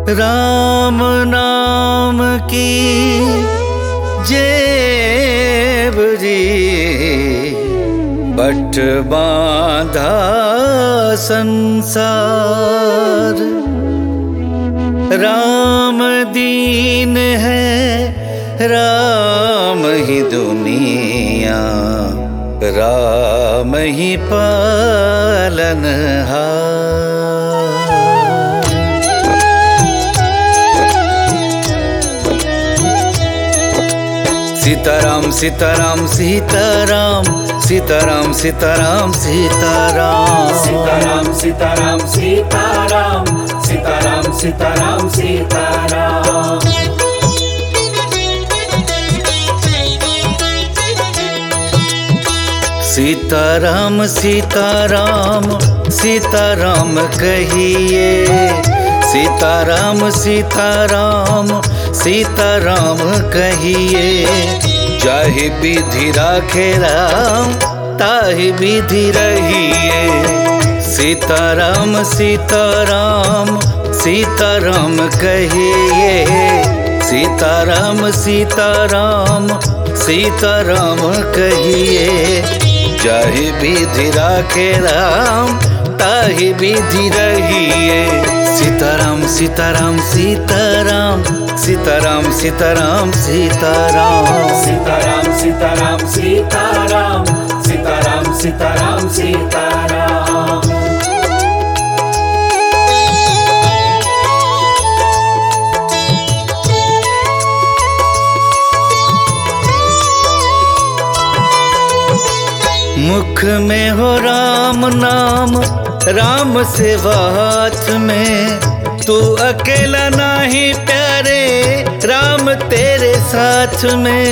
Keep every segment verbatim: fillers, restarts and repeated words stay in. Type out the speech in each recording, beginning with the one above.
राम नाम की जेब जी बट बांधा संसार। राम दीन है राम ही दुनिया, राम ही पालनहार। सीताराम सीताराम सीताराम सीताराम सीताराम सीताराम सीताराम सीताराम सीताराम सीताराम सीताराम सीताराम। सीताराम सीताराम सीताराम कहिए, सीताराम सीताराम सीताराम कहिए। चाहे विधि राखे राम ताहि विधि रहिए। सीताराम सीताराम सीताराम कहिए, सीताराम सीताराम सीताराम कहिए। चाहे विधि राखे राम ताहि विधि रहिए। सीताराम सीताराम सीताराम सीताराम सीताराम सीताराम सीताराम सीताराम सीताराम सीताराम सीताराम सीताराम। मुख में हो राम नाम, राम सेवा हाथ में। तू अकेला नहीं प्यारे, राम तेरे साथ में।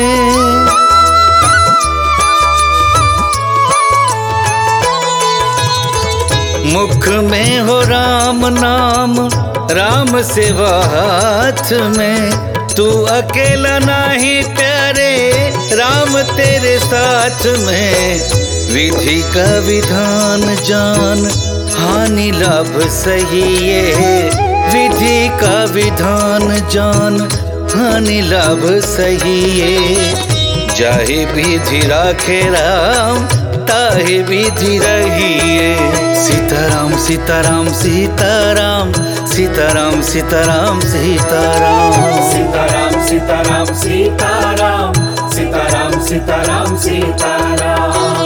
मुख में हो राम नाम, राम सेवा हाथ में। तू अकेला नहीं प्यारे, राम तेरे साथ में। विधि का विधान जान, हानि लाभ सही है। विधि का विधान जान, हानि लाभ सही है। जाहि विधि राखे राम ताहि विधि रहिए। सीताराम सीताराम सीताराम सीताराम सीताराम सीताराम सीताराम सीताराम सीताराम सीताराम सीताराम सीताराम।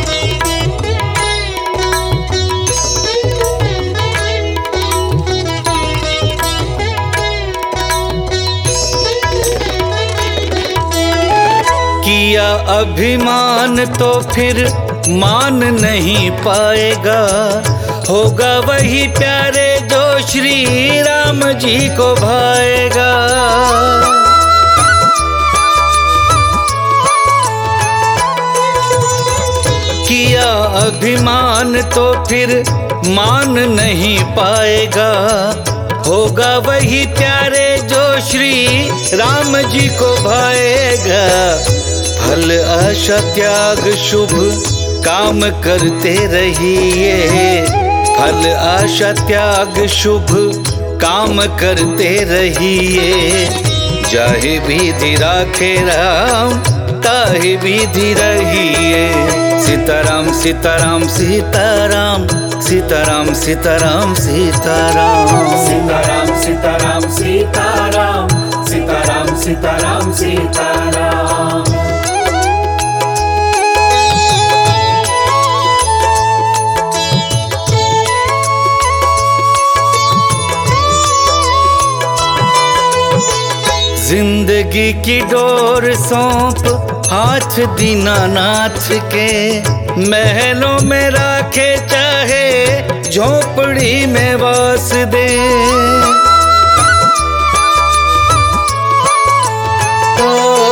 किया अभिमान तो फिर मान नहीं पाएगा। होगा वही प्यारे जो श्री राम जी को भाएगा। किया अभिमान तो फिर मान नहीं पाएगा। होगा वही प्यारे जो श्री राम जी को भाएगा। फल आशा त्याग शुभ काम करते रहिए। फल आशा त्याग शुभ काम करते रहिए। जाहि विधि राखे राम ताहि विधि रहिए। सीताराम सीताराम सीताराम सीताराम सीताराम सीताराम सीताराम सीताराम सीताराम सीताराम सीताराम सीताराम। जिंदगी की डोर सौंप हाथ दीनानाथ के। महलों में राखे चाहे झोपड़ी में वास दे। ओ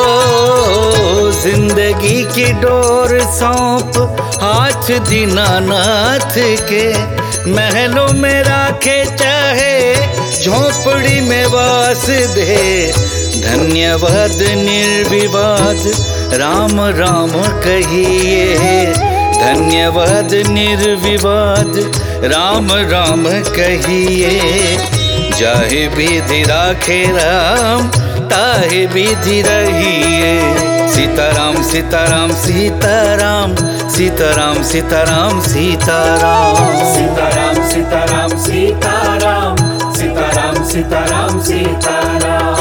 जिंदगी की डोर सौंप हाथ दीनानाथ के। महलों में राखे चाहे झोपड़ी में वास दे। धन्यवाद निर्विवाद राम राम कहिए। धन्यवाद निर्विवाद राम राम कहिए। जाहे विधि राखे राम ताहे विधि रहिए। सीताराम सीताराम सीताराम सीताराम सीताराम सीताराम सीताराम सीताराम सीताराम सीताराम सीताराम सीताराम।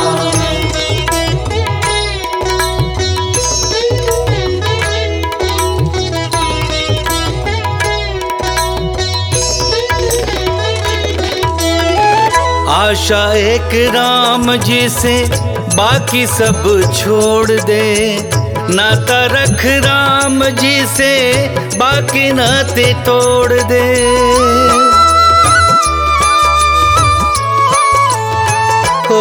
आशा एक राम जी से बाकी सब छोड़ दे, नाता रख राम जी से बाकी नाते तोड़ दे। ओ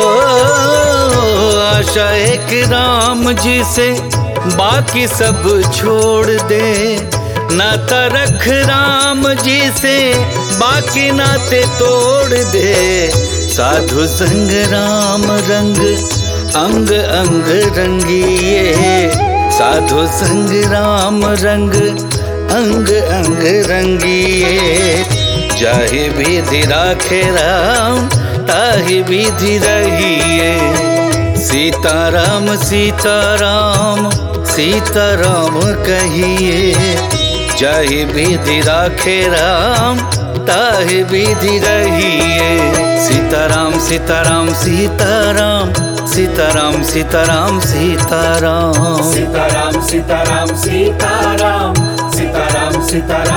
आशा एक राम जी से बाकी सब छोड़ दे, नाता रख राम जी से बाकी नाते तोड़ दे। साधु संग राम रंग अंग अंग रंगिए, साधु संग राम रंग अंग अंग रंगिए। जाहे विधि राखे राम ताहि विधि रहिए। सीताराम सीताराम सीताराम कहिए, जाहि विधि राखे राम ताहि विधि रहिए। सीताराम सीताराम सीताराम सीताराम सीताराम सीताराम सीताराम सीताराम सीताराम सीताराम सीताराम